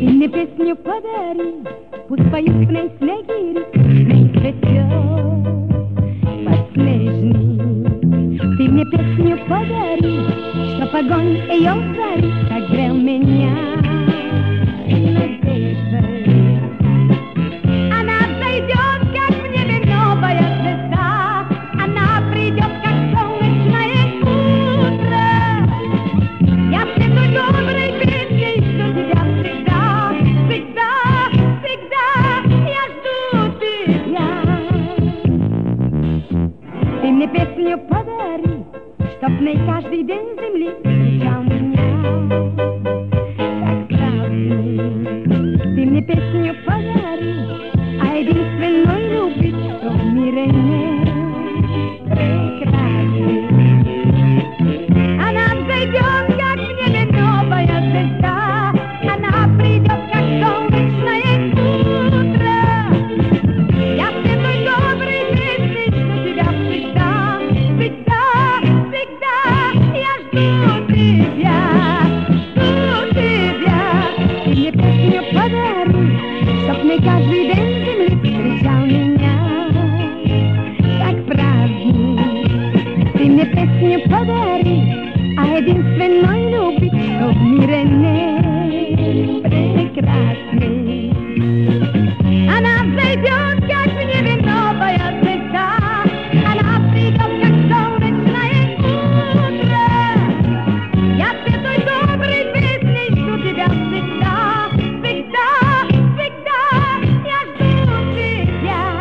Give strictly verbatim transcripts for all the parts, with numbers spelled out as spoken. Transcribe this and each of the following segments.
мне песню подари, пусть поют в ней снегири, в ней цветет подснежник. Ты мне песню подари, чтоб огонь ее зари согрел меня надеждой. Она зайдет, как в небе новая звезда, она придет, как солнечное утро. Я всем той доброй песней, что тебя всегда, всегда, всегда я жду тебя. Ты мне песню подари, чтоб в ней каждый день земли встречал меня как праздник. Ты мне песню подари о единственной любви, что в мире нет прекрасной. Она взойдет, как в небе новая звезда, она придет, как солнечное утро. Я всем той доброй песней, что тебя всегда, всегда, всегда я жду тебя, жду тебя. Ты мне песню подари, чтоб мне каждый день земли встречал меня как праздник. Ты мне песню подари о единственной любви, что в мире нет прекрасной. Она взойдет, как в небе новая звезда, она придет, как солнечное утро. Я всем той доброй песней, что тебя всегда, всегда, всегда я жду тебя.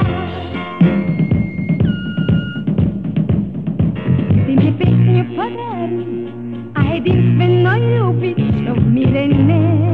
Ты мне песню подари о единственной любви, что в мире нет